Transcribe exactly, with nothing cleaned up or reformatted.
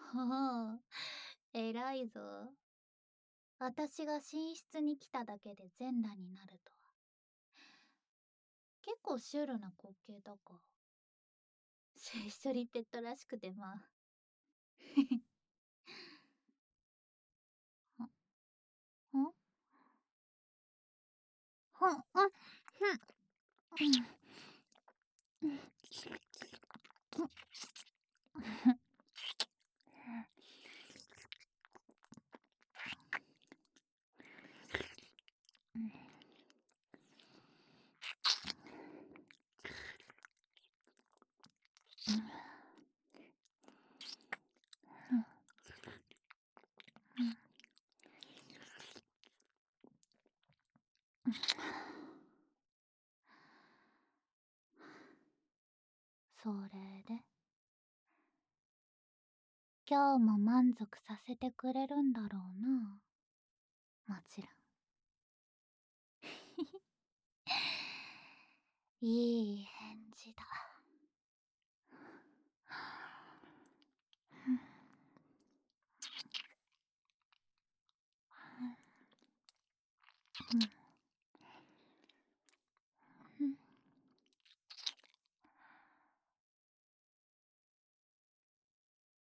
ほう、偉いぞ。私が寝室に来ただけで全裸になるとは。結構シュールな光景だが。セッショリペットらしくてまあ。んんほん、あ、ふん。うん。それで今日も満足させてくれるんだろうな。もちろん。いい返事だ。